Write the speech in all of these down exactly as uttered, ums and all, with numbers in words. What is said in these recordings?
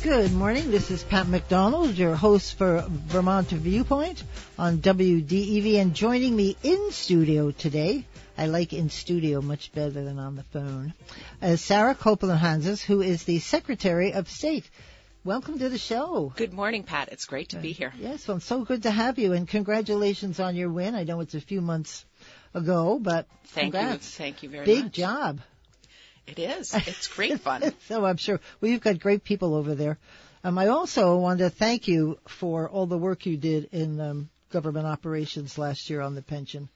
Good morning. This is Pat McDonald, your host for Vermont Viewpoint on W D E V. And joining me in studio today, I like in studio much better than on the phone, is Sarah Copeland-Hanzas, who is the Secretary of State. Welcome to the show. Good morning, Pat. It's great to be here. Uh, yes, well, it's so good to have you, and congratulations on your win. I know it's a few months ago, but Thank congrats. you. Thank you very Big much. Big job. It is. It's great fun. So I'm sure. Well, you've got great people over there. Um, I also want to thank you for all the work you did in um, government operations last year on the pension.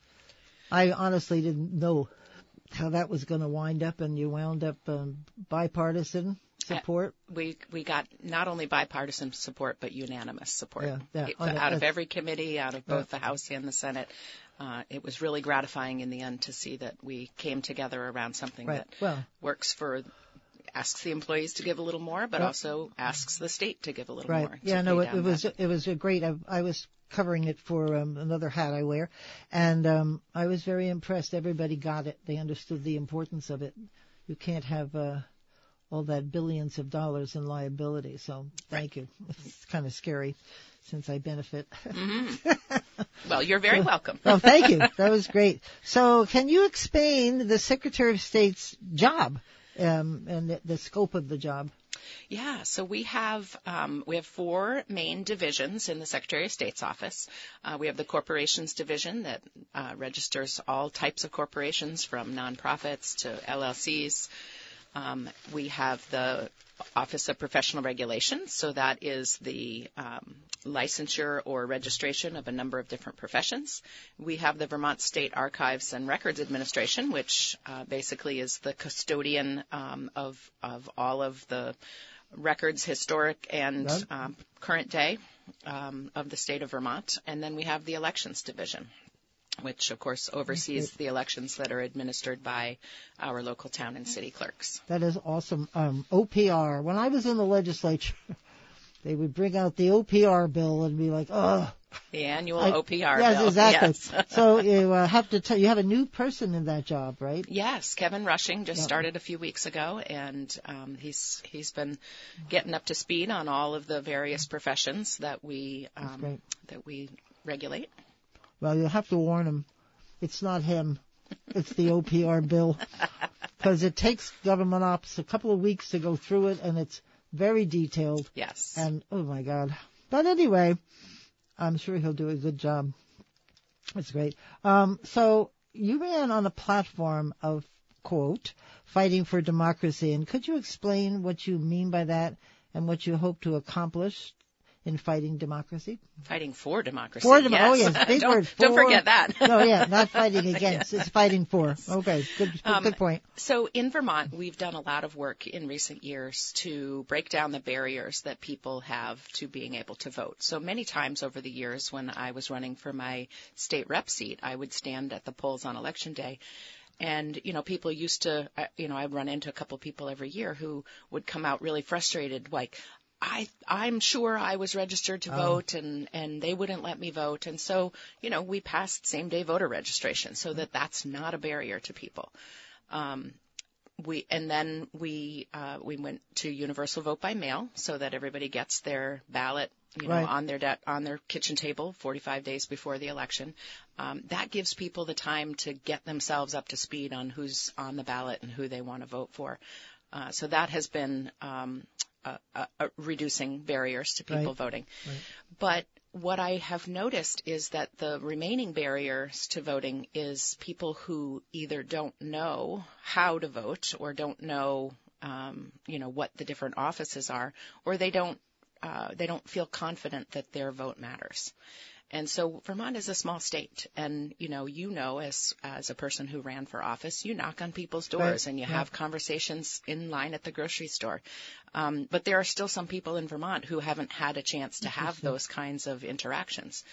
I honestly didn't know how that was going to wind up, and you wound up um, bipartisan support. Uh, we we got not only bipartisan support, but unanimous support. Yeah, yeah. It, Oh, that, out of every committee, out of both yeah. the House and the Senate. Uh, it was really gratifying in the end to see that we came together around something right. that well, works for, asks the employees to give a little more, but well, also asks the state to give a little right. more. Yeah, no, it, it was it was a great. I, I was covering it for um, another hat I wear, and um, I was very impressed. Everybody got it. They understood the importance of it. You can't have uh, all that billions of dollars in liability. So thank you. It's kind of scary since I benefit. Mm-hmm. Well, you're very welcome. Well, thank you. That was great. So can you explain the Secretary of State's job um, and the, the scope of the job? Yeah, so we have um, we have four main divisions in the Secretary of State's office. Uh, we have the Corporations Division that uh, registers all types of corporations from nonprofits to L L Cs. Um, we have the Office of Professional Regulations, so that is the um, licensure or registration of a number of different professions. We have the Vermont State Archives and Records Administration, which uh, basically is the custodian um, of of all of the records, historic and Right. um, current day, um, of the state of Vermont. And then we have the Elections Division, which, of course, oversees the elections that are administered by our local town and city clerks. That is awesome. Um, O P R. When I was in the legislature, they would bring out the O P R bill and be like, "Oh, The annual I, O P R yes, bill. exactly." Yes. So you uh, have to tell you have a new person in that job, right? Yes, Kevin Rushing just Yeah. started a few weeks ago, and um, he's he's been getting up to speed on all of the various professions that we um, that we regulate. Well, you'll have to warn him. It's not him. It's the O P R bill. Because it takes government ops a couple of weeks to go through it, and it's very detailed. Yes. And, oh, my God. But anyway, I'm sure he'll do a good job. That's great. Um, so you ran on a platform of, quote, fighting for democracy. And could you explain what you mean by that and what you hope to accomplish in fighting democracy? Fighting for democracy. For dem- yes. Oh, yes, big don't, word. For. Don't forget that. No, yeah, not fighting against. It's fighting for. Yes. Okay, good, good, Um, good point. So in Vermont, we've done a lot of work in recent years to break down the barriers that people have to being able to vote. So many times over the years when I was running for my state rep seat, I would stand at the polls on Election Day. And, you know, people used to, uh, you know, I'd run into a couple people every year who would come out really frustrated, like, I, I'm sure I was registered to Oh. vote and, and they wouldn't let me vote. And so, you know, we passed same day voter registration so that that's not a barrier to people. Um, we, and then we, uh, we went to universal vote by mail so that everybody gets their ballot, you know, Right. on their, de- on their kitchen table forty-five days before the election. Um, that gives people the time to get themselves up to speed on who's on the ballot and who they want to vote for. Uh, so that has been, um, Uh, uh, uh, reducing barriers to people Right. voting. Right. But what I have noticed is that the remaining barriers to voting is people who either don't know how to vote or don't know, um, you know, what the different offices are, or they don't uh, they don't feel confident that their vote matters. And so Vermont is a small state, and you know, you know, as as a person who ran for office, you knock on people's doors Right. and you Yeah. have conversations in line at the grocery store. Um, but there are still some people in Vermont who haven't had a chance to have those kinds of interactions.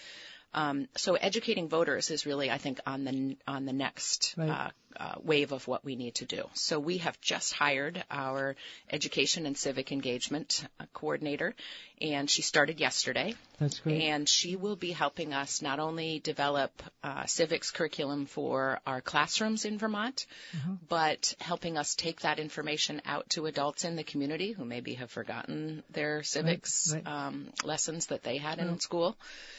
Um, so educating voters is really, I think, on the on the next Right. uh, uh, wave of what we need to do. So we have just hired our education and civic engagement uh, coordinator, and she started yesterday. That's great. And she will be helping us not only develop uh, civics curriculum for our classrooms in Vermont, Mm-hmm. but helping us take that information out to adults in the community who maybe have forgotten their civics right. Um, lessons that they had in Right. school.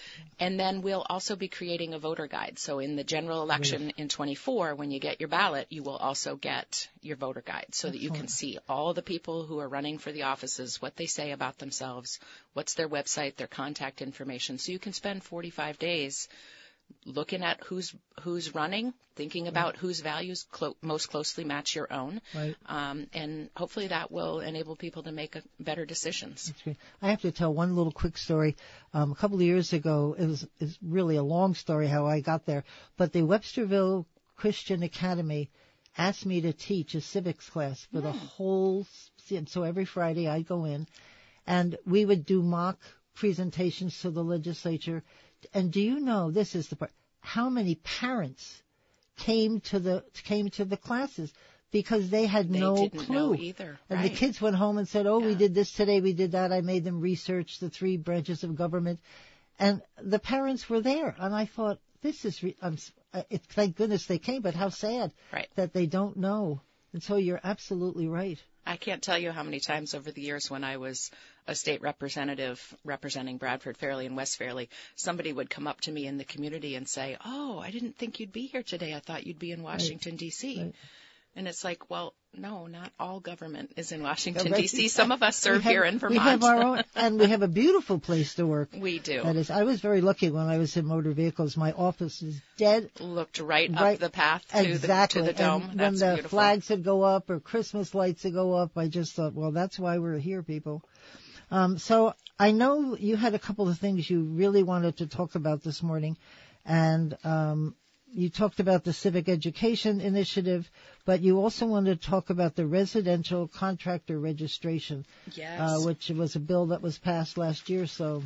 And then we'll also be creating a voter guide. So in the general election in twenty-four, when you get your ballot, you will also get your voter guide so that you can see all the people who are running for the offices, what they say about themselves, what's their website, their contact information. So you can spend forty-five days looking at who's who's running, thinking about right. whose values clo- most closely match your own, Right. um, and hopefully that will enable people to make a, better decisions. That's great. I have to tell one little quick story. Um, a couple of years ago, it was it's really a long story how I got there, but the Websterville Christian Academy asked me to teach a civics class for the whole. So every Friday I'd go in, and we would do mock presentations to the legislature. And do you know, this is the part, how many parents came to the came to the classes because they had They no didn't clue know either. and Right. the kids went home and said, oh, we Yeah. did this today, we did that. I made them research the three branches of government. And the parents were there. And I thought, this is, re- I'm, s- uh, it, thank goodness they came, but how sad Right. that they don't know. And so you're absolutely right. I can't tell you how many times over the years when I was a state representative representing Bradford Fairleigh and West Fairleigh, somebody would come up to me in the community and say, oh, I didn't think you'd be here today. I thought you'd be in Washington, D C Right. And it's like, well, no, not all government is in Washington, Right. D C Some of us serve We have- here in Vermont. We have our own, and we have a beautiful place to work. We do. That is, I was very lucky when I was in motor vehicles. My office is dead. Looked right, Right. up the path to, Exactly. the, to the dome. And when That's the beautiful. flags would go up or Christmas lights would go up, I just thought, well, that's why we're here, people. Um, so I know you had a couple of things you really wanted to talk about this morning, and um, you talked about the civic education initiative, but you also wanted to talk about the residential contractor registration, Yes. uh, which was a bill that was passed last year. So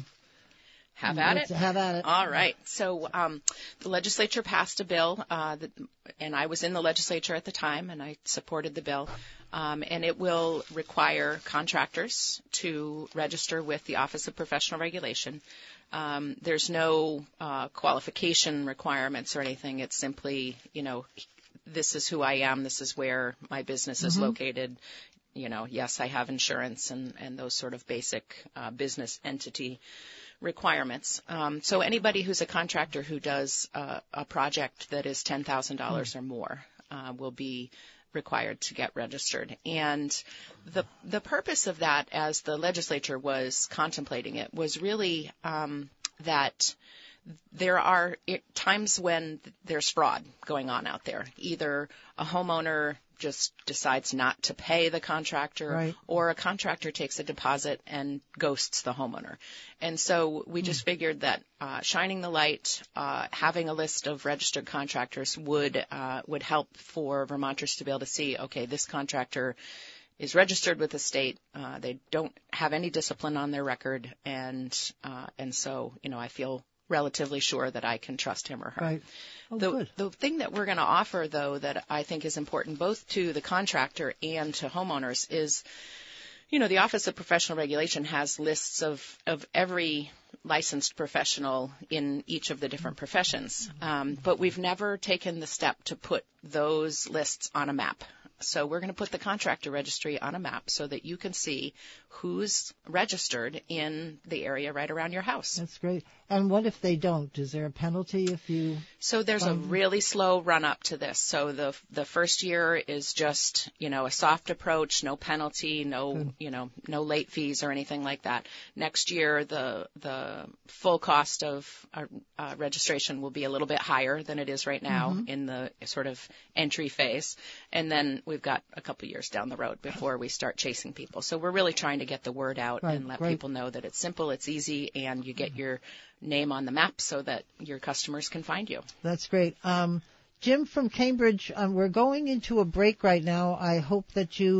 Have at let's it. Have at it. All right. So um, the legislature passed a bill, uh, that, and I was in the legislature at the time, and I supported the bill. Um, and it will require contractors to register with the Office of Professional Regulation. Um, there's no uh, qualification requirements or anything. It's simply, you know, this is who I am. This is where my business is Mm-hmm. located. You know, yes, I have insurance and, and those sort of basic uh, business entity requirements. Um, so anybody who's a contractor who does uh, a project that is ten thousand dollars mm. or more uh, will be required to get registered. And the the purpose of that, as the legislature was contemplating it, was really um, that there are times when there's fraud going on out there. Either a homeowner just decides not to pay the contractor, right. or a contractor takes a deposit and ghosts the homeowner. And so we just mm. figured that uh, shining the light, uh, having a list of registered contractors would uh, would help for Vermonters to be able to see, okay, this contractor is registered with the state. Uh, they don't have any discipline on their record, and uh, and so you know I feel relatively sure that I can trust him or her. Right. Oh, the, good. the thing that we're going to offer, though, that I think is important both to the contractor and to homeowners is, you know, the Office of Professional Regulation has lists of, of every licensed professional in each of the different professions. Um, but we've never taken the step to put those lists on a map. So we're going to put the contractor registry on a map so that you can see who's registered in the area right around your house. That's great. And what if they don't? Is there a penalty if you... So there's um, a really slow run up to this. So the the first year is just, you know, a soft approach, no penalty, no, good. you know, no late fees or anything like that. Next year, the the full cost of uh, uh, registration will be a little bit higher than it is right now mm-hmm. in the sort of entry phase. And then we've got a couple years down the road before we start chasing people. So we're really trying to get the word out right, and let great. people know that it's simple, it's easy, and you get your name on the map so that your customers can find you. That's great. Um, Jim from Cambridge, um, we're going into a break right now. I hope that you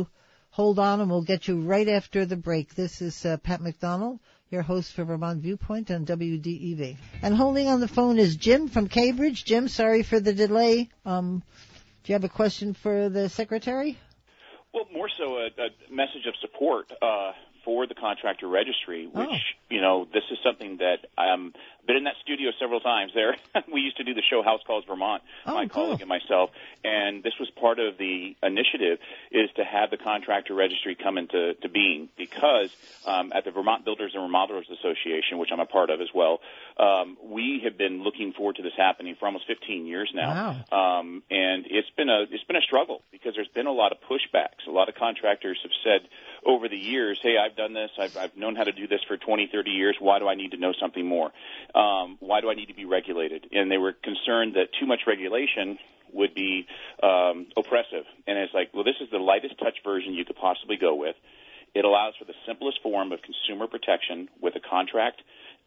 hold on and we'll get you right after the break. This is uh, Pat McDonald, your host for Vermont Viewpoint on W D E V. And holding on the phone is Jim from Cambridge. Jim, sorry for the delay. Um, do you have a question for the Secretary? Well, more so a, a message of support uh, for the contractor registry, which, oh. you know, this is something that um, I've been in that studio several times there. We used to do the show House Calls Vermont, oh, my cool. colleague and myself, and this was part of the initiative is to have the contractor registry come into to being because um, at the Vermont Builders and Remodelers Association, which I'm a part of as well, um, we have been looking forward to this happening for almost fifteen years now. Wow. Um, and it's been a it's been a struggle because there's been a lot of pushbacks. A lot of contractors have said over the years, hey, I've done this, I've, I've known how to do this for twenty, thirty years, why do I need to know something more? Um, why do I need to be regulated? And they were concerned that too much regulation would be um, oppressive. And it's like, well, this is the lightest touch version you could possibly go with. It allows for the simplest form of consumer protection with a contract,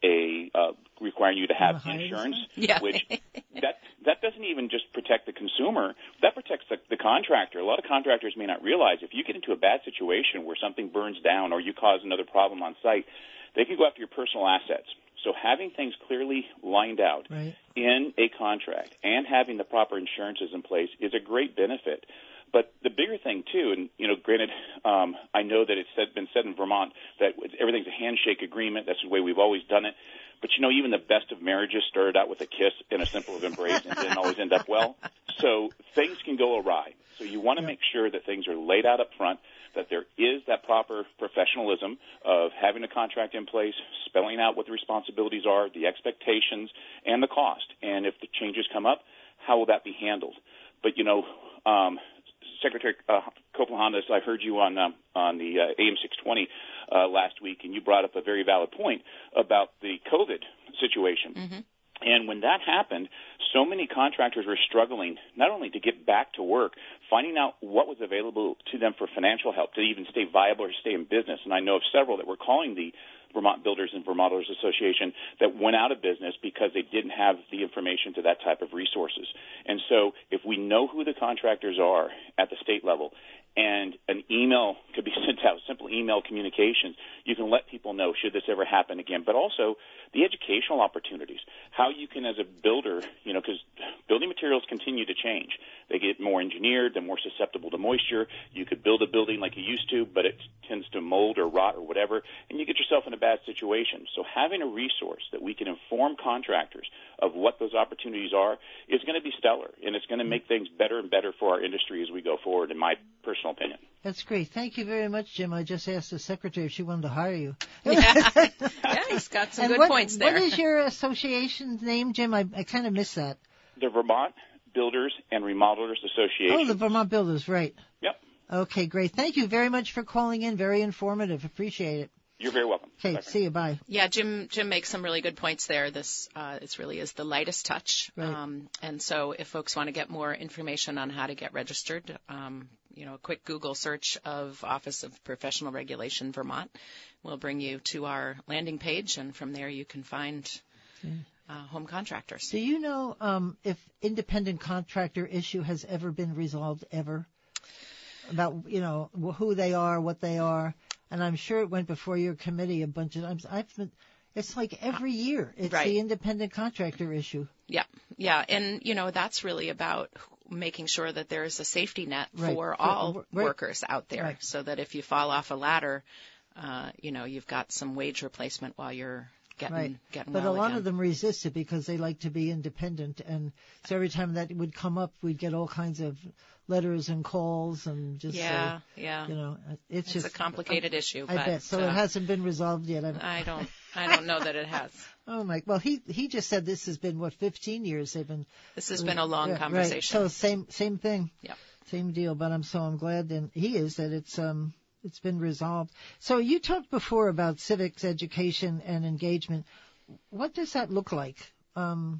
a uh, requiring you to have insurance, yeah. which that that doesn't even just protect the consumer. That protects the, the contractor. A lot of contractors may not realize if you get into a bad situation where something burns down or you cause another problem on site, they can go after your personal assets. So having things clearly lined out right. in a contract and having the proper insurances in place is a great benefit. But the bigger thing, too, and, you know, granted, um, I know that it's said, been said in Vermont that everything's a handshake agreement. That's the way we've always done it. But, you know, even the best of marriages started out with a kiss and a simple embrace and didn't always end up well. So things can go awry. So you want to yeah. make sure that things are laid out up front, that there is that proper professionalism of having a contract in place, spelling out what the responsibilities are, the expectations, and the cost. And if the changes come up, how will that be handled? But, you know, um, Secretary uh, Copeland, I heard you on um, on the uh, A M six twenty uh, last week, and you brought up a very valid point about the COVID situation. Mm-hmm. And when that happened, so many contractors were struggling not only to get back to work, finding out what was available to them for financial help to even stay viable or stay in business. And I know of several that were calling the Vermont Builders and Remodelers Association that went out of business because they didn't have the information to that type of resources. And so if we know who the contractors are at the state level and an email could be sent out, simple email communications, you can let people know should this ever happen again. But also the educational opportunities, how you can as a builder, you know, because building materials continue to change. They get more engineered, they're more susceptible to moisture. You could build a building like you used to, but it tends to mold or rot or whatever, and you get yourself in a bad situation. So having a resource that we can inform contractors of what those opportunities are is going to be stellar, and it's going to make things better and better for our industry as we go forward, in my personal opinion. That's great. Thank you very much, Jim. I just asked the secretary if she wanted to hire you. Yeah, yeah he's got some and good what, points there. What is your association's name, Jim? I, I kind of missed that. The Vermont Builders and Remodelers Association. Oh, the Vermont Builders, right. Yep. Okay, great. Thank you very much for calling in. Very informative. Appreciate it. You're very welcome. Okay, Bye. see you. Bye. Yeah, Jim. Jim makes some really good points there. This uh, it really is the lightest touch. Right. Um, and so, if folks want to get more information on how to get registered, um, you know, a quick Google search of Office of Professional Regulation Vermont will bring you to our landing page, and from there you can find uh, home contractors. Do you know um, if independent contractor issue has ever been resolved ever? About you know who they are, what they are. And I'm sure it went before your committee a bunch of times. I've been, it's like every year. It's right. the independent contractor issue. Yeah, yeah. And, you know, that's really about making sure that there is a safety net right. for for, all right. workers out there right. so that if you fall off a ladder, uh, you know, you've got some wage replacement while you're getting, right. getting But well a lot again. of them resist it because they like to be independent. And so every time that would come up, we'd get all kinds of letters and calls and just, yeah, uh, yeah. you know, it's, It's just a complicated I, issue. I but, bet. So uh, it hasn't been resolved yet. I'm, I don't, I don't know that it has. Oh my! Well, he he just said this has been what fifteen years they've been. This has been a long yeah, conversation. Right. So same same thing. Yep. Same deal. But I'm so I'm glad and he is that it's um it's been resolved. So you talked before about civics education and engagement. What does that look like? Um,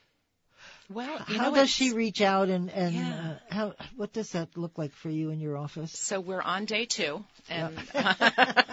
Well, you how know, does she reach out and and Yeah. uh, how what does that look like for you in your office? So we're on day two, and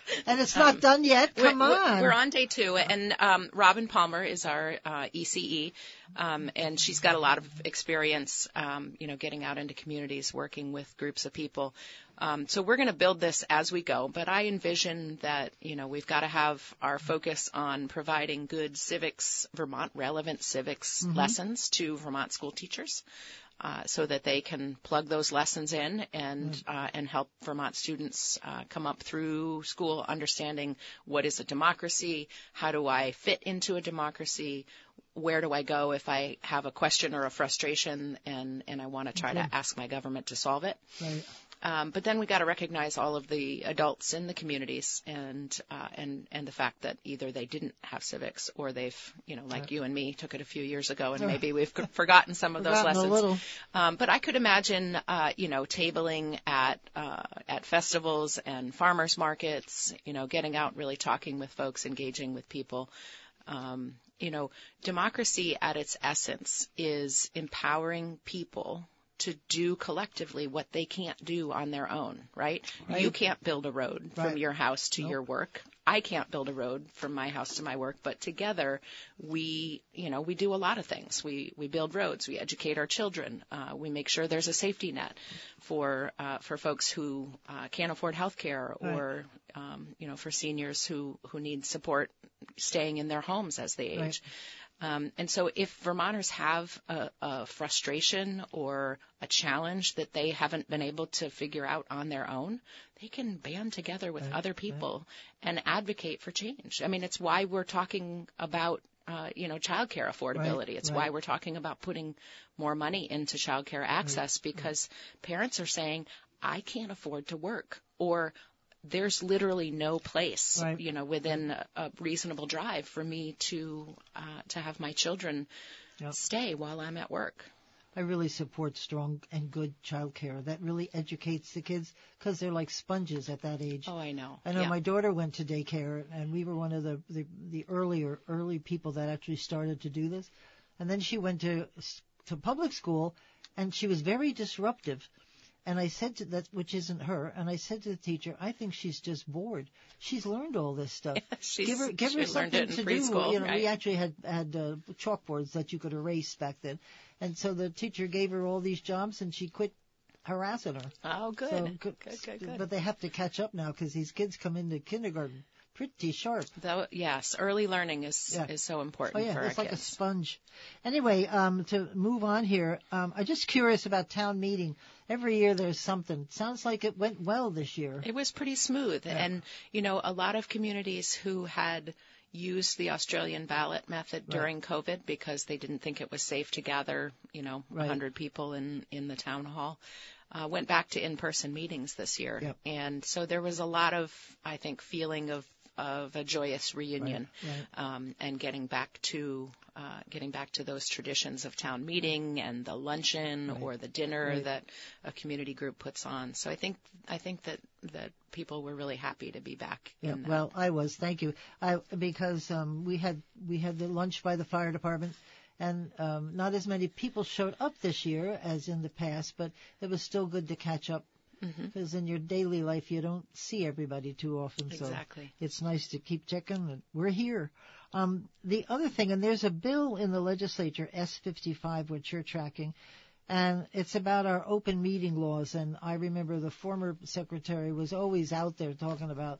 And it's not um, done yet. Come we're, on. We're on day two, and um, Robin Palmer is our uh, E C E, um, and she's got a lot of experience, um, you know, getting out into communities, working with groups of people. Um, so we're going to build this as we go, but I envision that, you know, we've got to have our focus on providing good civics, Vermont relevant civics mm-hmm. lessons to Vermont school teachers. Uh, so that they can plug those lessons in and uh, and help Vermont students uh, come up through school understanding what is a democracy, how do I fit into a democracy, where do I go if I have a question or a frustration and, and I want to try okay. to ask my government to solve it. Right. Um, but then we got to recognize all of the adults in the communities and uh, and and the fact that either they didn't have civics or they've, you know, like right. you and me, took it a few years ago, and maybe we've forgotten some of those lessons. A little. Um, but I could imagine, uh, you know, tabling at uh, at festivals and farmers markets, you know, getting out, really talking with folks, engaging with people. Um, you know, democracy at its essence is empowering people to do collectively what they can't do on their own, right? right. You can't build a road right. from your house to nope. your work. I can't build a road from my house to my work, but together we, you know, we do a lot of things. We we build roads, we educate our children, uh, we make sure there's a safety net for uh, for folks who uh, can't afford health care or, right. um, you know, for seniors who, who need support staying in their homes as they age. Right. Um, and so if Vermonters have a, a frustration or a challenge that they haven't been able to figure out on their own, they can band together with right, other people right. and advocate for change. I mean, it's why we're talking about, uh, you know, childcare affordability. Right, it's right. why we're talking about putting more money into childcare access right, because right. parents are saying, I can't afford to work, or there's literally no place, right. you know, within a, a reasonable drive for me to uh, to have my children yep. stay while I'm at work. I really support strong and good child care. That really educates the kids because they're like sponges at that age. Oh, I know. I know yeah. my daughter went to daycare, and we were one of the, the, the earlier early people that actually started to do this. And then she went to to public school, and she was very disruptive. And I said to that, which isn't her, and I said to the teacher, I think she's just bored. She's learned all this stuff. she's, give her, give her something to do. You know, right? we actually had had uh, chalkboards that you could erase back then, and so the teacher gave her all these jobs, and she quit harassing her. Oh, good, so, good, good, good, good. But they have to catch up now because these kids come into kindergarten pretty sharp. Though, yes, early learning is yeah. is so important oh, yeah, for it's our like kids. a sponge. Anyway, um, to move on here, um, I'm just curious about town meeting. Every year there's something. Sounds like it went well this year. It was pretty smooth. Yeah. And, you know, a lot of communities who had used the Australian ballot method right. during COVID because they didn't think it was safe to gather, you know, right. one hundred people in, in the town hall, uh, went back to in-person meetings this year. Yep. And so there was a lot of, I think, feeling of of a joyous reunion right, right. Um, and getting back to uh, getting back to those traditions of town meeting and the luncheon right. or the dinner right. that a community group puts on. So I think I think that, that people were really happy to be back. Yeah, in that. Well, I was. Thank you. I because um, we had we had the lunch by the fire department. And um, not as many people showed up this year as in the past, but it was still good to catch up. Because mm-hmm. in your daily life, you don't see everybody too often. Exactly. So it's nice to keep checking that we're here. Um, the other thing, and there's a bill in the legislature, S fifty-five, which you're tracking, and it's about our open meeting laws. And I remember the former secretary was always out there talking about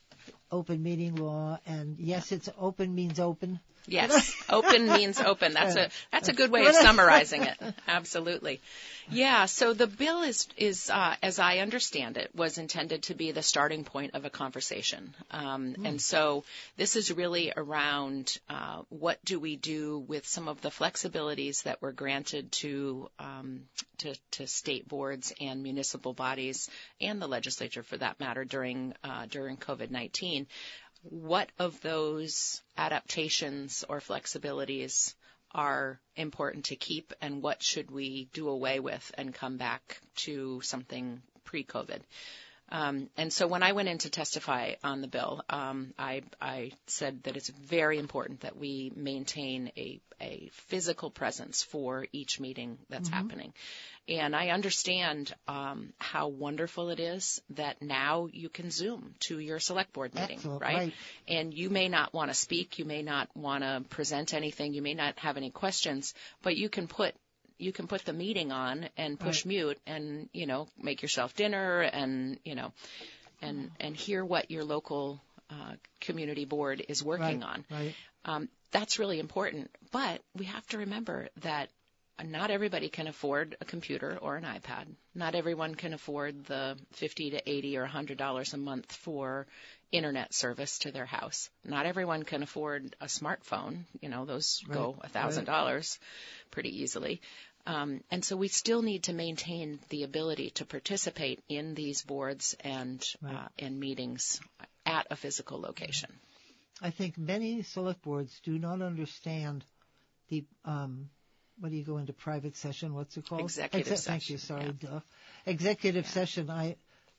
open meeting law. And yes, it's open means open. Yes, open means open. That's a that's a good way of summarizing it. Absolutely. Yeah, so the bill is, is uh, as I understand it, was intended to be the starting point of a conversation. Um, mm. And so this is really around uh, what do we do with some of the flexibilities that were granted to, um, to, to state boards and municipal bodies and the legislature, for that matter, during uh, during COVID nineteen. What of those adaptations or flexibilities are important to keep, and what should we do away with and come back to something pre-COVID? Um, and so when I went in to testify on the bill, um, I, I said that it's very important that we maintain a, a physical presence for each meeting that's mm-hmm. happening. And I understand um, how wonderful it is that now you can Zoom to your select board meeting, Excellent, right? right? And you may not want to speak, you may not want to present anything, you may not have any questions, but you can put you can put the meeting on and push right. mute and, you know, make yourself dinner and, you know, and and hear what your local uh, community board is working right, on. Right. Um, that's really important. But we have to remember that not everybody can afford a computer or an iPad. Not everyone can afford the fifty to eighty or one hundred dollars a month for internet service to their house. Not everyone can afford a smartphone. You know, those right. go one thousand dollars right. pretty easily. Um, and so we still need to maintain the ability to participate in these boards and right. uh, and meetings at a physical location. I think many select boards do not understand the um, what do you go into private session? What's it called? Executive Exe- session. Thank you. Sorry, yeah. duh. Executive yeah. session. I.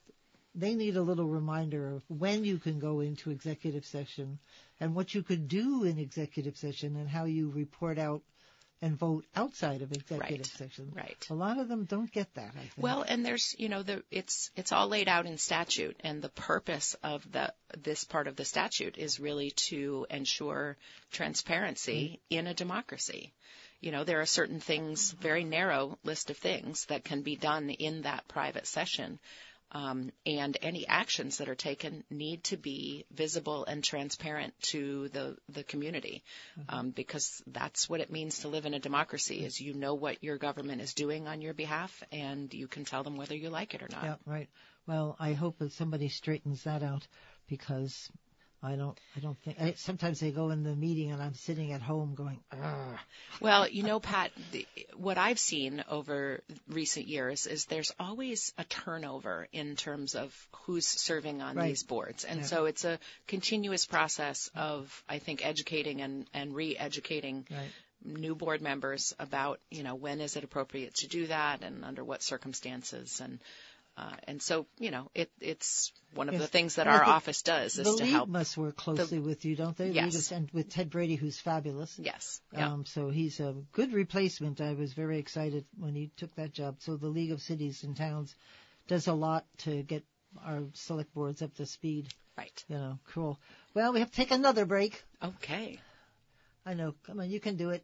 They need a little reminder of when you can go into executive session and what you could do in executive session and how you report out and vote outside of executive right. session. Right. A lot of them don't get that, I think. Well, and there's, you know, the, it's it's all laid out in statute, and the purpose of the this part of the statute is really to ensure transparency mm-hmm. in a democracy. You know, there are certain things, very narrow list of things that can be done in that private session. Um, and any actions that are taken need to be visible and transparent to the, the community, mm-hmm. um, because that's what it means to live in a democracy, is you know what your government is doing on your behalf, and you can tell them whether you like it or not. Yeah, right. Well, I hope that somebody straightens that out, because I don't, I don't think, I, sometimes they go in the meeting and I'm sitting at home going, ugh. Well, you know, Pat, the, what I've seen over recent years is there's always a turnover in terms of who's serving on right. these boards. And yeah. so it's a continuous process of, I think, educating and, and re-educating right. new board members about, you know, when is it appropriate to do that and under what circumstances. And Uh, and so, you know, it, it's one of yes. the things that well, our the, office does is the to league help. must work closely the, with you, don't they? Yes. League, and with Ted Brady, who's fabulous. Yes. Yep. Um, so he's a good replacement. I was very excited when he took that job. So the League of Cities and Towns does a lot to get our select boards up to speed. Right. You know, cool. Well, we have to take another break. Okay. I know. Come on, you can do it.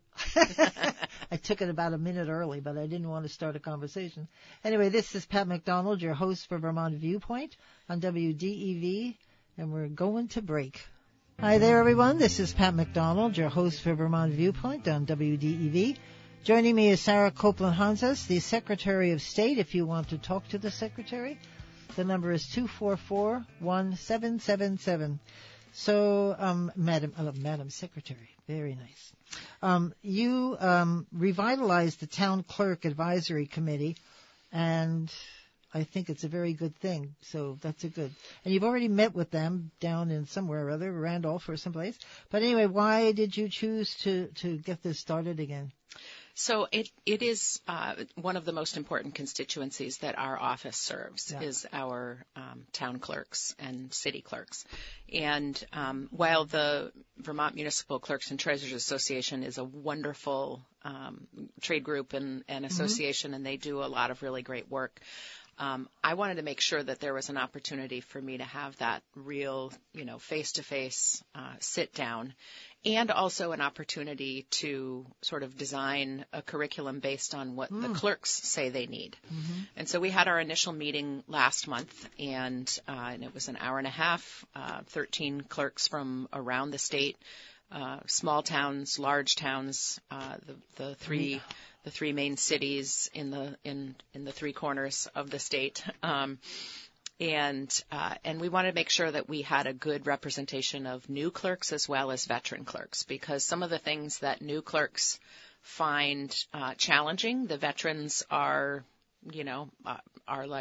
I took it about a minute early, but I didn't want to start a conversation. Anyway, this is Pat McDonald, your host for Vermont Viewpoint on W D E V, and we're going to break. Hi there, everyone. This is Pat McDonald, your host for Vermont Viewpoint on W D E V. Joining me is Sarah Copeland-Hanzas, the Secretary of State. If you want to talk to the Secretary, the number is two four four, one seven seven seven. So, um, Madam, uh, Madam Secretary, very nice. Um, you um, revitalized the Town Clerk Advisory Committee, and I think it's a very good thing. So that's a good. And you've already met with them down in somewhere or other, Randolph or someplace. But anyway, why did you choose to, to get this started again? So it, it is uh, one of the most important constituencies that our office serves yeah. is our um, town clerks and city clerks. And um, while the Vermont Municipal Clerks and Treasurers Association is a wonderful um, trade group and, and association, mm-hmm. and they do a lot of really great work, Um, I wanted to make sure that there was an opportunity for me to have that real, you know, face-to-face uh, sit-down, and also an opportunity to sort of design a curriculum based on what mm. the clerks say they need. Mm-hmm. And so we had our initial meeting last month, and, uh, and it was an hour and a half, uh, thirteen clerks from around the state, uh, small towns, large towns, uh, the, the three... Mm. the three main cities in the in in the three corners of the state, um, and uh, and we wanted to make sure that we had a good representation of new clerks as well as veteran clerks, because some of the things that new clerks find uh, challenging, the veterans are, you know, uh, are like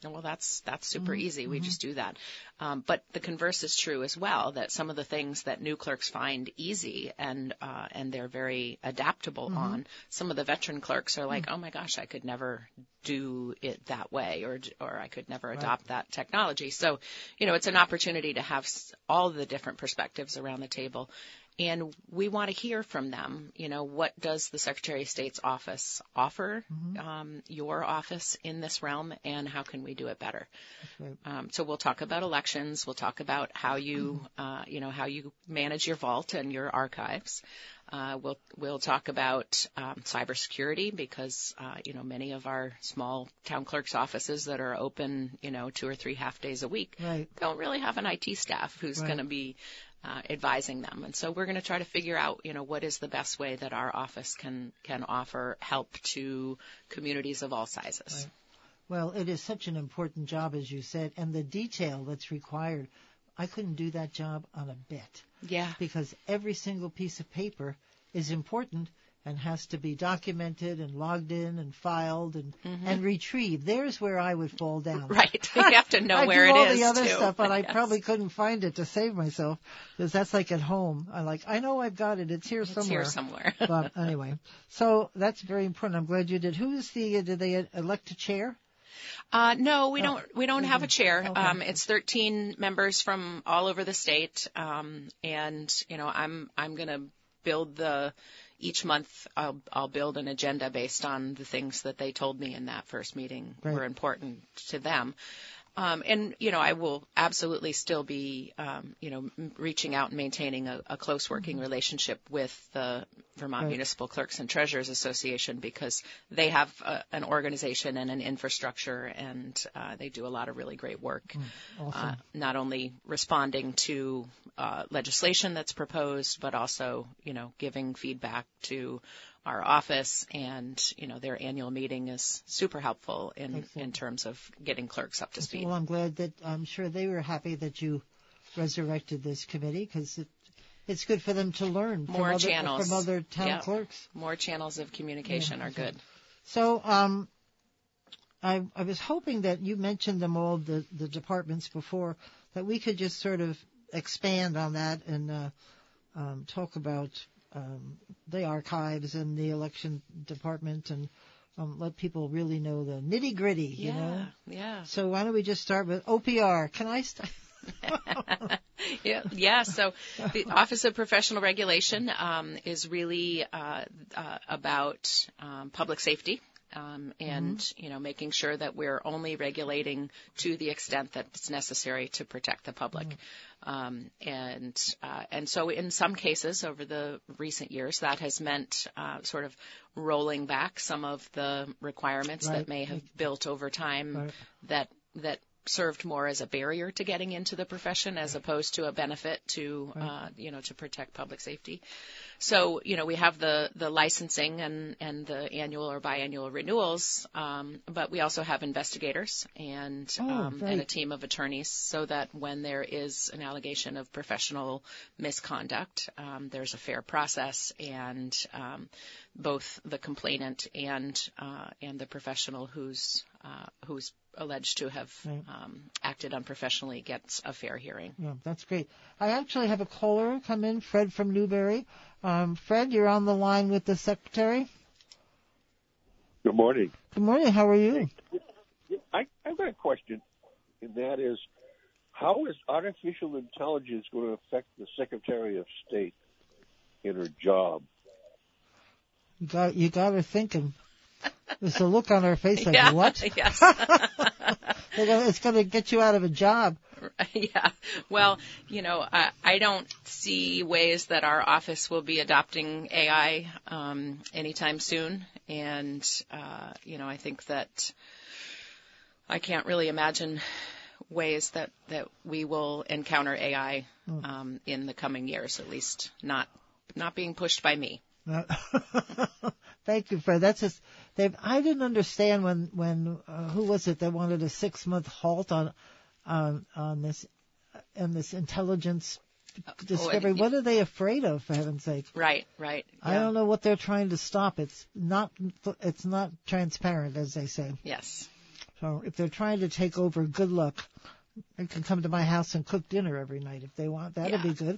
Well, that's that's super mm-hmm. easy. We mm-hmm. just do that. Um, but the converse is true as well, that some of the things that new clerks find easy and uh, and they're very adaptable mm-hmm. on, some of the veteran clerks are like, mm-hmm. oh, my gosh, I could never do it that way, or or I could never right. adopt that technology. So, you know, it's an opportunity to have all the different perspectives around the table. And we want to hear from them. You know, what does the Secretary of State's office offer mm-hmm. um, your office in this realm, and how can we do it better? Right. Um, so we'll talk about elections. We'll talk about how you, mm-hmm. uh, you know, how you manage your vault and your archives. Uh, we'll we'll talk about um, cybersecurity because uh, you know many of our small town clerks' offices that are open, you know, two or three half days a week right. don't really have an I T staff who's right. going to be Uh, advising them. And so we're going to try to figure out, you know, what is the best way that our office can, can offer help to communities of all sizes. Right. Well, it is such an important job, as you said, and the detail that's required. I couldn't do that job on a bit. Yeah. Because every single piece of paper is important and has to be documented and logged in and filed and, mm-hmm. and retrieved. There's where I would fall down. Right. You have to know I where do it all is, the other too. stuff, but yes. I probably couldn't find it to save myself because that's like at home. I like, I know I've got it. It's here it's somewhere. It's here somewhere. But anyway, so that's very important. I'm glad you did. Who is the, uh, did they elect a chair? Uh, no, we don't, we don't have a chair. Okay. Um, it's thirteen members from all over the state. Um, and, you know, I'm, I'm going to build the, each month I'll, I'll build an agenda based on the things that they told me in that first meeting right. were important to them. Um, and, you know, I will absolutely still be, um, you know, m- reaching out and maintaining a, a close working mm-hmm. relationship with the Vermont right. Municipal Clerks and Treasurers Association because they have a, an organization and an infrastructure, and uh, they do a lot of really great work, mm, awesome. uh, not only responding to uh, legislation that's proposed, but also, you know, giving feedback to our office, and, you know, their annual meeting is super helpful in, in terms of getting clerks up to speed. Well, I'm glad that, I'm sure they were happy that you resurrected this committee because it, it's good for them to learn more from, other, channels. from other town yeah. clerks. More channels of communication yeah, are good. So, um, I, I was hoping that you mentioned them all, the, the departments before, that we could just sort of expand on that and uh, um, talk about Um, the archives and the election department and um, let people really know the nitty gritty, you yeah, know? Yeah. So why don't we just start with O P R? Can I start? yeah, yeah. So the Office of Professional Regulation um, is really uh, uh, about um, public safety. Um, and, mm-hmm. you know, making sure that we're only regulating to the extent that it's necessary to protect the public. Mm-hmm. Um, and, uh, and so in some cases over the recent years, that has meant, uh, sort of rolling back some of the requirements right. that may have built over time right. that, that served more as a barrier to getting into the profession as opposed to a benefit to, right. uh, you know, to protect public safety. So, you know, we have the, the licensing and, and the annual or biannual renewals, um, but we also have investigators and, oh, um, right. and a team of attorneys so that when there is an allegation of professional misconduct, um, there's a fair process and, um, both the complainant and, uh, and the professional who's, uh, who's alleged to have right. um, acted unprofessionally gets a fair hearing. Yeah, that's great. I actually have a caller come in, Fred from Newberry. Um, Fred, you're on the line with the Secretary. Good morning. Good morning. How are you? I, I've got a question, and that is, how is artificial intelligence going to affect the Secretary of State in her job? You got, you got her thinking. There's a look on her face like, yeah, what? Yes. It's going to get you out of a job. Yeah. Well, you know, I, I don't see ways that our office will be adopting A I um, anytime soon. And, uh, you know, I think that I can't really imagine ways that, that we will encounter A I um, in the coming years, at least not not being pushed by me. Thank you, Fred. That's just, they've, I didn't understand when, when uh, who was it that wanted a six-month halt on on on this on this intelligence discovery. Oh, and, what are they afraid of, for heaven's sake? Right, right. Yeah. I don't know what they're trying to stop. It's not it's not transparent, as they say. Yes. So if they're trying to take over, good luck. They can come to my house and cook dinner every night if they want. That'd Yeah. be good.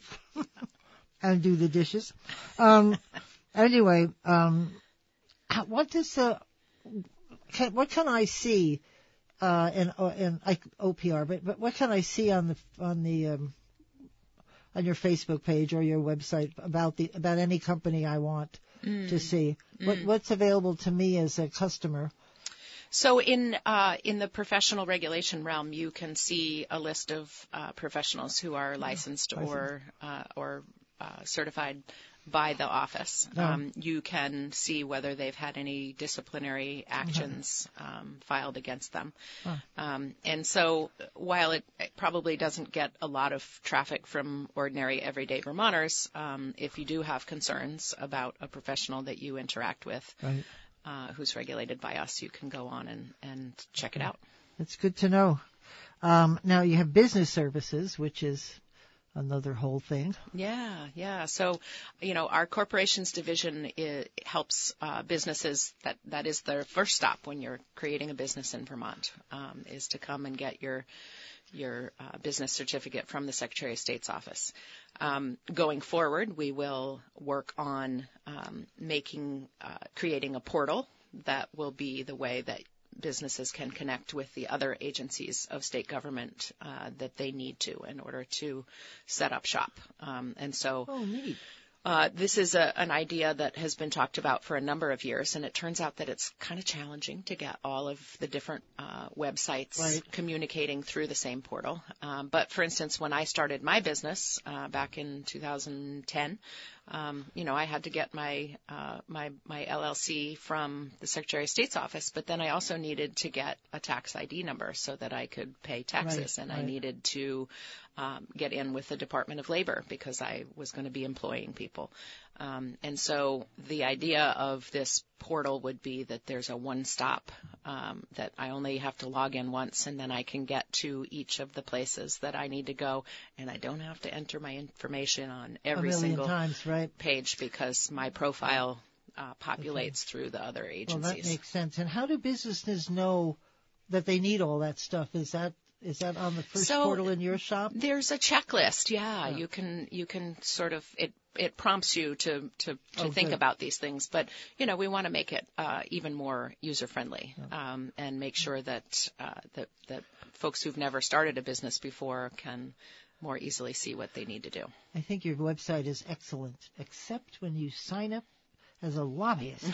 And do the dishes. Um, anyway, um, how- what does the, can, what can I see, uh, in, uh, in like O P R, but, but what can I see on the, on the, um, on your Facebook page or your website about the, about any company I want Mm. to see? What, what's available to me as a customer? So in uh, in the professional regulation realm, you can see a list of uh, professionals who are licensed or uh, or uh, certified by the office. Oh. Um, you can see whether they've had any disciplinary actions um, filed against them. Oh. Um, and so while it, it probably doesn't get a lot of traffic from ordinary everyday Vermonters, um, if you do have concerns about a professional that you interact with, Right. Uh, who's regulated by us, you can go on and, and check it out. That's good to know. Um, now you have business services, which is another whole thing. Yeah, yeah. So, you know, our corporations division i helps uh, businesses. That that is their first stop when you're creating a business in Vermont, um, is to come and get your your uh, business certificate from the Secretary of State's office. Um, going forward, we will work on um, making, uh, creating a portal that will be the way that businesses can connect with the other agencies of state government uh, that they need to in order to set up shop. Um, and so Oh, neat. Uh, this is a, an idea that has been talked about for a number of years, and it turns out that it's kind of challenging to get all of the different uh, websites Right. communicating through the same portal. Um, but, for instance, when I started my business uh, back in two thousand ten, um, you know, I had to get my uh, my my L L C from the Secretary of State's office, but then I also needed to get a tax I D number so that I could pay taxes, Right, and right. I needed to Um, get in with the Department of Labor because I was going to be employing people. Um, and so the idea of this portal would be that there's a one-stop, um, that I only have to log in once and then I can get to each of the places that I need to go, and I don't have to enter my information on every a million single times, right? page because my profile uh, populates through the other Well, agencies. that makes sense. And how do businesses know that they need all that stuff? Is that is that on the first So, portal in your shop? There's a checklist. Yeah, Yeah. you can you can sort of it it prompts you to to, to Oh, think good. about these things. But you know, we want to make it uh, even more user friendly, um, and make sure that uh, that that folks who've never started a business before can more easily see what they need to do. I think your website is excellent, except when you sign up as a lobbyist.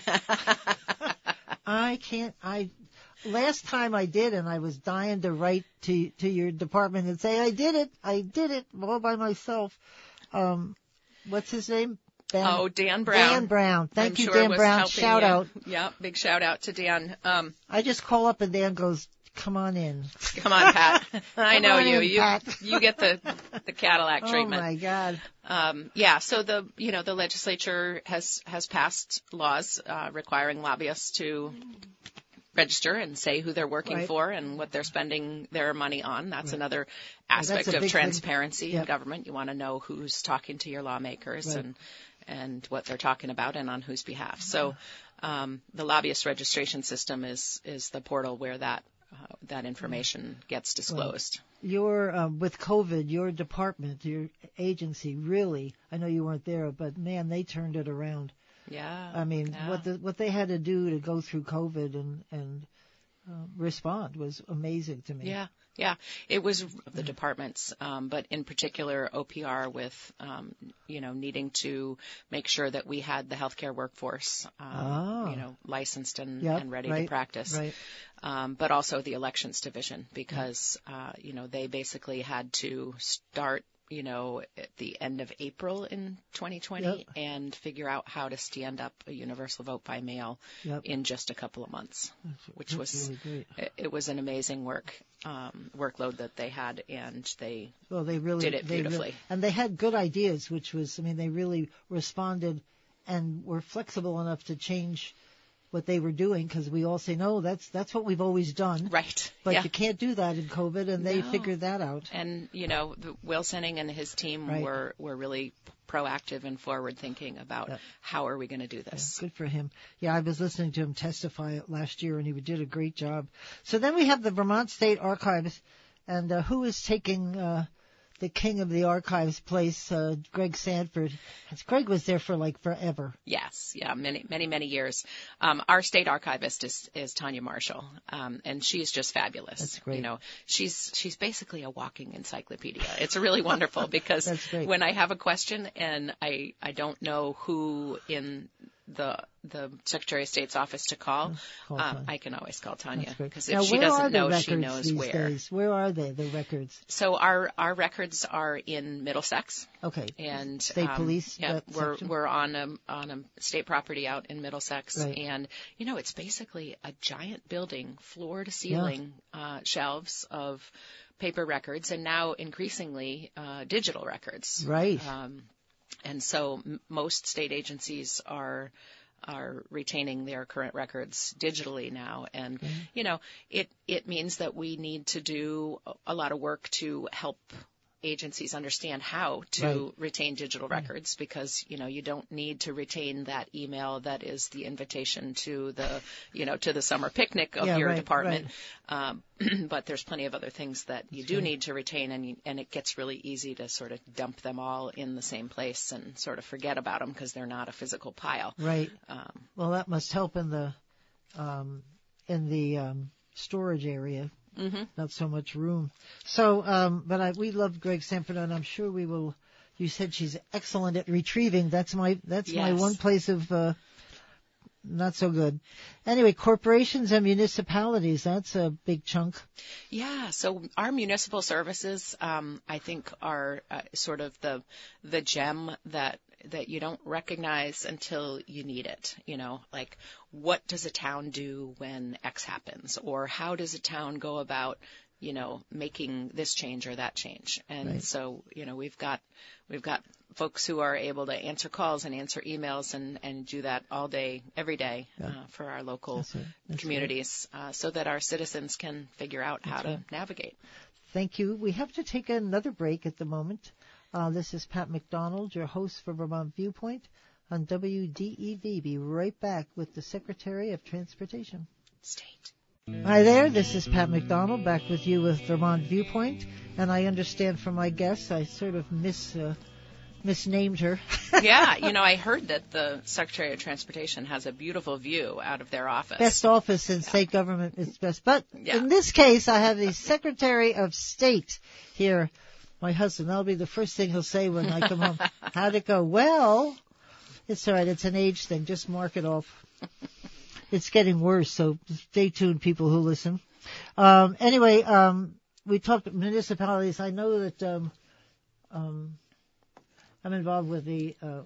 I can't. I last time I did, and I was dying to write to to your department and say I did it. I did it all by myself. Um, what's his name? Ben, Oh, Dan Brown. Dan Brown. Thank I'm you, sure Dan was Brown. helping Shout you. out. Yeah, big shout out to Dan. Um, I just call up and Dan goes, "Come on in." come on, Pat. I Come know on you. in, You Pat. you get the the Cadillac treatment. Oh my God. Um, yeah, so the you know the legislature has has passed laws uh, requiring lobbyists to register and say who they're working Right. for and what they're spending their money on. That's Right. another that's aspect a of big thing. transparency in Yep. government. You want to know who's talking to your lawmakers Right. and and what they're talking about and on whose behalf. So um, the lobbyist registration system is is the portal where that uh, that information gets disclosed. Your um, with COVID, your department, your agency, really. I know you weren't there, but man, they turned it around. Yeah. I mean, yeah. what the, what they had to do to go through COVID and and uh, respond was amazing to me. Yeah, yeah. It was the departments, um, but in particular O P R with, um, you know, needing to make sure that we had the healthcare workforce, um, Ah. you know, licensed and, Yep, and ready right, to practice. Right. Um, but also the elections division because, uh, you know, they basically had to start, you know, at the end of April in twenty twenty Yep. and figure out how to stand up a universal vote by mail Yep. in just a couple of months, which That's was really great. it, it was an amazing work um, workload that they had, and they Well, they really did it they really- beautifully. and they had good ideas, which was, I mean, they really responded and were flexible enough to change what they were doing, because we all say, no, that's that's what we've always done. Right. But yeah. you can't do that in COVID, and they No. figured that out. And, you know, the- Will Senning and his team Right. were, were really proactive and forward-thinking about Yeah. how are we going to do this. Good for him. Yeah, I was listening to him testify last year, and he did a great job. So then we have the Vermont State Archives, and uh, who is taking uh, the king of the archives place? Uh, Greg Sanford. Greg was there for like forever. Yes, yeah, many, many, many years. Um, our state archivist is, is Tanya Marshall, um, and she's just fabulous. That's great. You know, she's she's basically a walking encyclopedia. It's really wonderful because That's great. when I have a question and I I don't know who in the the Secretary of State's office to call, Call um, Tanya. I can always call Tanya That's great. because if Now, she where are doesn't the know, records she knows these where. days? Where are they, the records? So our our records are in Middlesex. Okay. And State um, police, yeah, that we're section? we're on a on a state property out in Middlesex, Right. and you know it's basically a giant building, floor to ceiling uh, shelves of paper records, and now increasingly uh, digital records. Right. Um, and so m- most state agencies are are retaining their current records digitally now, and you know it it means that we need to do a- a lot of work to help agencies understand how to Right. retain digital records, because you know you don't need to retain that email that is the invitation to the you know to the summer picnic of Yeah, your right, department, um, but there's plenty of other things that you do need to retain, and you, and it gets really easy to sort of dump them all in the same place and sort of forget about them because they're not a physical pile. Right. Um, Well, that must help in the um, in the um, storage area. mhm. Not so much room. So, um, but I, we love Greg Sanford, and I'm sure we will. You said she's excellent at retrieving. That's my that's my Yes. one place of uh, not so good. Anyway, corporations and municipalities. That's a big chunk. Yeah, so our municipal services, um, I think, are uh, sort of the the gem that that you don't recognize until you need it. You know, like what does a town do when X happens, or how does a town go about, you know, making this change or that change? And Right. so, you know, we've got we've got folks who are able to answer calls and answer emails and and do that all day, every day Yeah. uh, for our local That's right. That's communities, uh, so that our citizens can figure out how to navigate. Thank you. We have to take another break at the moment. Uh, this is Pat McDonald, your host for Vermont Viewpoint on W D E V. Be right back with the Secretary of Transportation. State. Hi there, this is Pat McDonald back with you with Vermont Viewpoint. And I understand from my guests, I sort of mis, uh, misnamed her. Yeah, you know, I heard that the Secretary of Transportation has a beautiful view out of their office. Best office in state government is best. But Yeah. in this case, I have the Secretary of State here. My husband, that'll be the first thing he'll say when I come home. How'd it go? Well, it's all right. It's an age thing. Just mark it off. It's getting worse, so stay tuned, people who listen. Um, anyway, um, we talked municipalities. I know that um, um, I'm involved with the uh,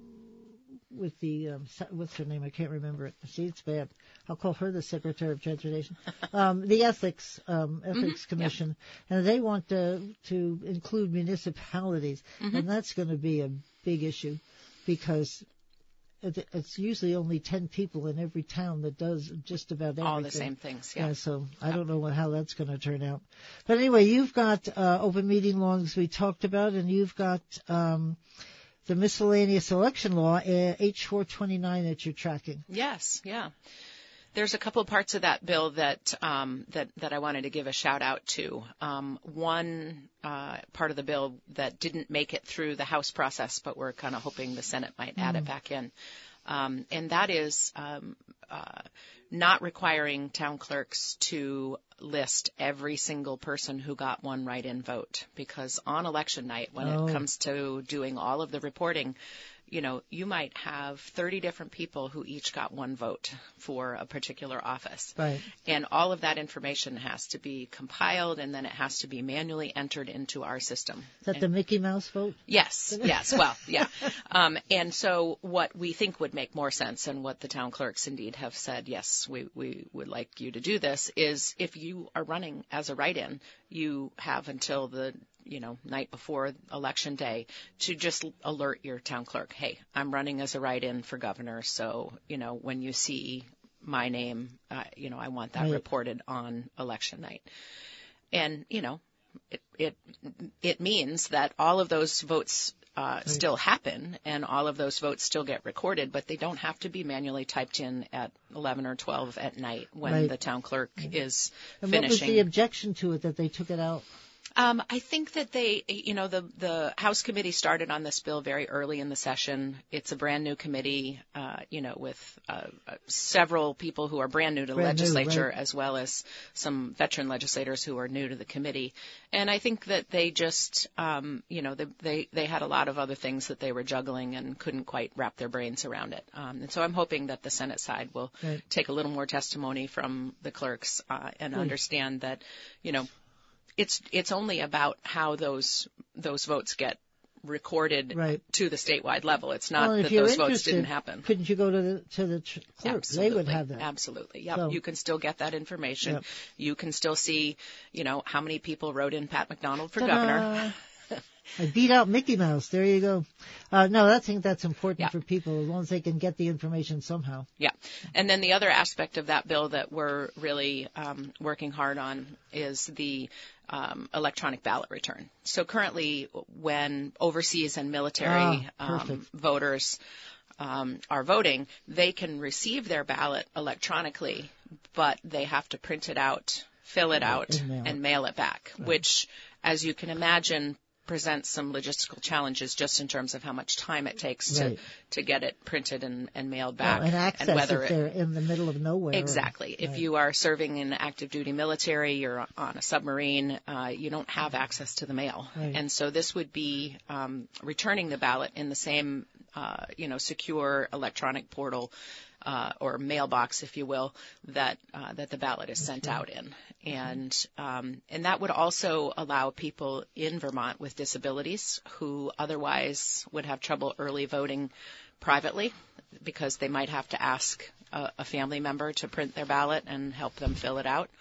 with the um, se- what's her name? I can't remember it. See, it's bad. I'll call her the Secretary of Transportation. Um, the Ethics um, Ethics Commission, and they want to to include municipalities, and that's going to be a big issue because it, it's usually only ten people in every town that does just about everything. All the same things, yeah. Yeah, so I don't know what, how that's going to turn out. But anyway, you've got uh, open meeting laws we talked about, and you've got um, the miscellaneous election law, uh, H four twenty-nine, that you're tracking. Yes, yeah. There's a couple parts of that bill that um, that that I wanted to give a shout out to. Um, one uh, part of the bill that didn't make it through the House process, but we're kind of hoping the Senate might add it back in, um, and that is um, uh, not requiring town clerks to list every single person who got one write-in vote, because on election night, when Oh. it comes to doing all of the reporting, you know, you might have thirty different people who each got one vote for a particular office. Right. And all of that information has to be compiled, and then it has to be manually entered into our system. Is that the Mickey Mouse vote? Yes, yes, well, yeah. Um, and so what we think would make more sense, and what the town clerks indeed have said, yes, we, we would like you to do this, is if you are running as a write-in, you have until the you know, night before election day to just alert your town clerk, hey, I'm running as a write-in for governor, so, you know, when you see my name. Uh, you know, I want that right. reported on election night. And, you know, it, it, it means that all of those votes uh, right. still happen and all of those votes still get recorded, but they don't have to be manually typed in at eleven or twelve at night when right. the town clerk right. is and finishing. What was the objection to it that they took it out? Um, I think that they, you know, the, the House committee started on this bill very early in the session. It's a brand new committee, uh, you know, with uh, several people who are brand new to the brand legislature, new, right. as well as some veteran legislators who are new to the committee. And I think that they just, um, you know, they, they, they had a lot of other things that they were juggling and couldn't quite wrap their brains around it. Um, and so I'm hoping that the Senate side will right. take a little more testimony from the clerks uh, and right. understand that, you know, It's it's only about how those those votes get recorded right. to the statewide level. It's not well, that those votes didn't happen. Couldn't you go to the to the tr- clerk? Absolutely. They would have that. Absolutely. Yep. So, you can still get that information. Yep. You can still see, you know, how many people wrote in Pat McDonald for Ta-da. governor. I beat out Mickey Mouse. There you go. Uh, no, I think that's important yeah. for people as long as they can get the information somehow. Yeah. And then the other aspect of that bill that we're really um, working hard on is the um, electronic ballot return. So currently when overseas and military ah, um, voters um, are voting, they can receive their ballot electronically, but they have to print it out, fill it out, and mail, and it. mail it back, right. which, as you can imagine, presents some logistical challenges just in terms of how much time it takes to, right. to get it printed and, and mailed back. Well, and access and whether if they're it, in the middle of nowhere. Exactly. Or, if right. you are serving in active duty military, you're on a submarine, uh, you don't have access to the mail. Right. And so this would be um, returning the ballot in the same, uh, you know, secure electronic portal Uh, or mailbox, if you will, that uh, that the ballot is sent right. out in, and um, and that would also allow people in Vermont with disabilities who otherwise would have trouble early voting privately because they might have to ask a, a family member to print their ballot and help them fill it out.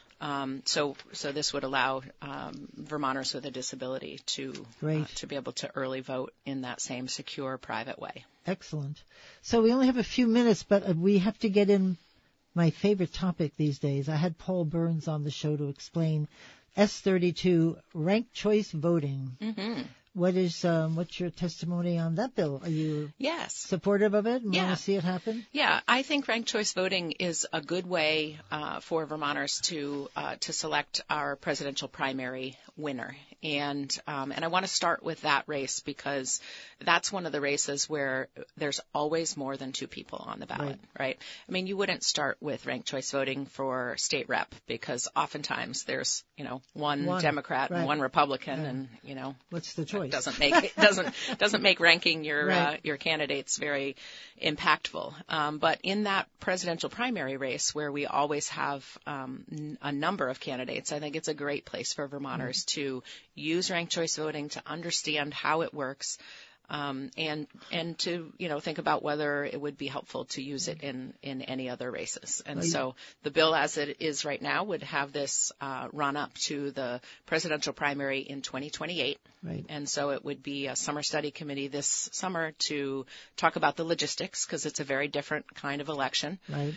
Um, so, so this would allow um, Vermonters with a disability to uh, to be able to early vote in that same secure, private way. Excellent. So we only have a few minutes, but we have to get in my favorite topic these days. I had Paul Burns on the show to explain S thirty-two ranked choice voting. Mm-hmm. What is um, what's your testimony on that bill? Are you yes. supportive of it and yeah. want to see it happen? Yeah, I think ranked choice voting is a good way uh, for Vermonters to uh, to select our presidential primary winner. And um, and I want to start with that race because that's one of the races where there's always more than two people on the ballot, right? right? I mean, you wouldn't start with ranked choice voting for state rep because oftentimes there's, you know, one, one Democrat right. and one Republican, right. and you know, what's the choice? It doesn't make it doesn't doesn't make ranking your right. uh, your candidates very impactful. Um, but in that presidential primary race where we always have um, n- a number of candidates, I think it's a great place for Vermonters mm-hmm. to use ranked choice voting to understand how it works, um, and and to you know think about whether it would be helpful to use it in, in any other races. And well, so the bill as it is right now would have this uh, run up to the presidential primary in twenty twenty-eight. Right. And so it would be a summer study committee this summer to talk about the logistics because it's a very different kind of election. Right.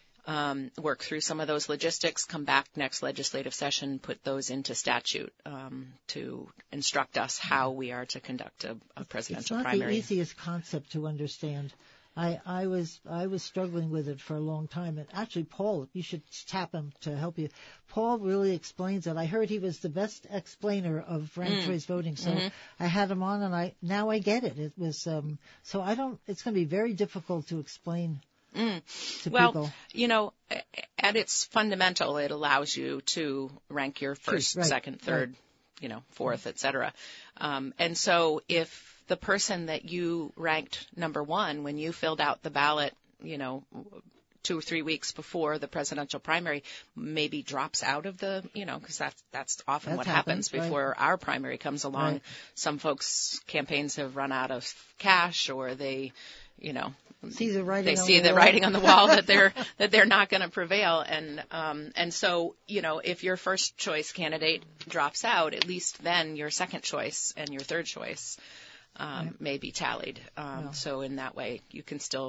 Um, work through some of those logistics, come back next legislative session, put those into statute um, to instruct us how we are to conduct a, a presidential primary. It's not primary. the easiest concept to understand. I, I was I was struggling with it for a long time, and actually, Paul, you should tap him to help you. Paul really explains it. I heard he was the best explainer of ranked mm. choice voting, so mm-hmm. I had him on, and I now I get it. It was um, so I don't. It's going to be very difficult to explain. Mm. To well, people. you know, at its fundamental, it allows you to rank your first, right. second, third, right. you know, fourth, et cetera. Um, and so if the person that you ranked number one when you filled out the ballot, you know, two or three weeks before the presidential primary maybe drops out of the, you know, because that's, that's often that's what happens, happens before right. our primary comes along. Right. Some folks' campaigns have run out of cash or they, you know, see the writing they on see the, the wall. writing on the wall that they're that they're not going to prevail, and um, and so you know if your first choice candidate drops out, at least then your second choice and your third choice um, right. may be tallied. Um, yeah. So in that way, you can still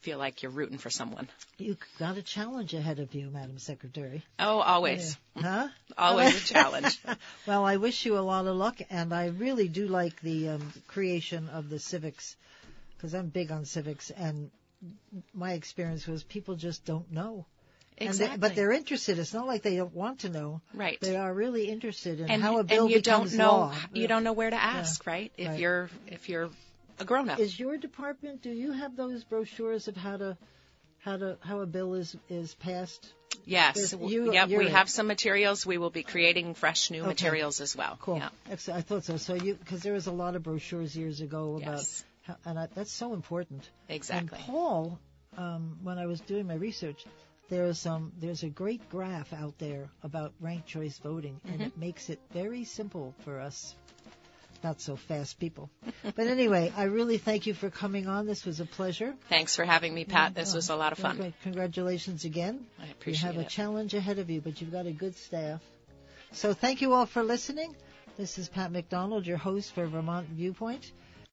feel like you're rooting for someone. You've got a challenge ahead of you, Madam Secretary. Oh, always. Huh? Always a challenge. Well, I wish you a lot of luck, and I really do like the um, creation of the civics, because I'm big on civics, and my experience was people just don't know. Exactly. And they, but they're interested. It's not like they don't want to know. Right. They are really interested in and, how a bill and you becomes don't know, law. You don't know where to ask, yeah. right? If right. you're if you're a grown up. Is your department? Do you have those brochures of how to how to how a bill is is passed? Yes. You, yep. We it. have some materials. We will be creating fresh new okay. materials as well. Cool. Yeah. Excellent. I thought so. So you because there was a lot of brochures years ago about yes. how, and I, that's so important. Exactly. And Paul, um, when I was doing my research, there's um there's a great graph out there about ranked choice voting, and mm-hmm. it makes it very simple for us not so fast people. But anyway, I really thank you for coming on. This was a pleasure. Thanks for having me, Pat. This oh, was a lot of fun. Great. Congratulations again. I appreciate it. You have a challenge ahead of you, but you've got a good staff. So thank you all for listening. This is Pat McDonald, your host for Vermont Viewpoint.